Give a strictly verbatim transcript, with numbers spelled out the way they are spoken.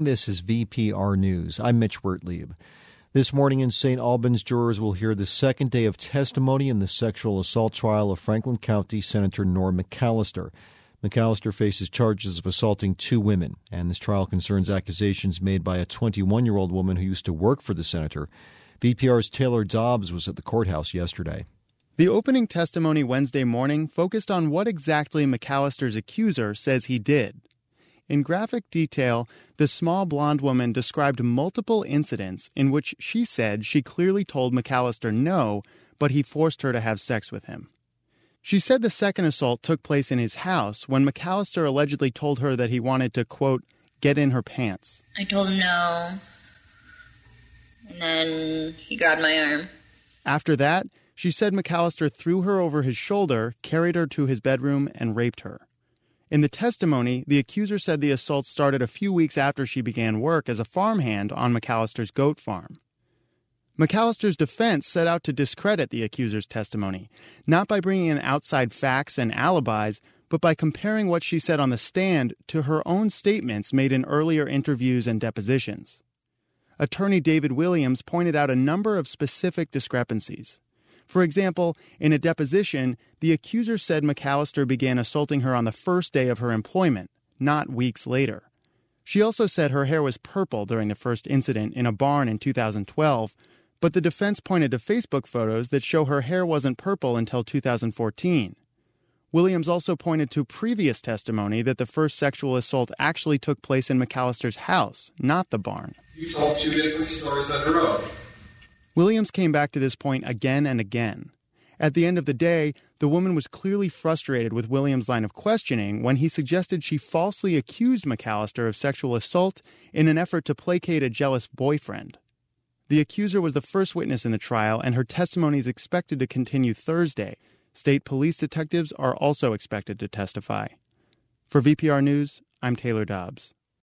This is V P R News. I'm Mitch Wertlieb. This morning in Saint Albans, jurors will hear the second day of testimony in the sexual assault trial of Franklin County Senator Norm McAllister. McAllister faces charges of assaulting two women, and this trial concerns accusations made by a twenty-one-year-old woman who used to work for the senator. V P R's Taylor Dobbs was at the courthouse yesterday. The opening testimony Wednesday morning focused on what exactly McAllister's accuser says he did. In graphic detail, the small blonde woman described multiple incidents in which she said she clearly told McAllister no, but he forced her to have sex with him. She said the second assault took place in his house when McAllister allegedly told her that he wanted to, quote, get in her pants. I told him no, and then he grabbed my arm. After that, she said McAllister threw her over his shoulder, carried her to his bedroom, and raped her. In the testimony, the accuser said the assault started a few weeks after she began work as a farmhand on McAllister's goat farm. McAllister's defense set out to discredit the accuser's testimony, not by bringing in outside facts and alibis, but by comparing what she said on the stand to her own statements made in earlier interviews and depositions. Attorney David Williams pointed out a number of specific discrepancies. For example, in a deposition, the accuser said McAllister began assaulting her on the first day of her employment, not weeks later. She also said her hair was purple during the first incident in a barn in two thousand twelve, but the defense pointed to Facebook photos that show her hair wasn't purple until two thousand fourteen. Williams also pointed to previous testimony that the first sexual assault actually took place in McAllister's house, not the barn. You told two different stories under oath. Williams came back to this point again and again. At the end of the day, the woman was clearly frustrated with Williams' line of questioning when he suggested she falsely accused McAllister of sexual assault in an effort to placate a jealous boyfriend. The accuser was the first witness in the trial, and her testimony is expected to continue Thursday. State police detectives are also expected to testify. For V P R News, I'm Taylor Dobbs.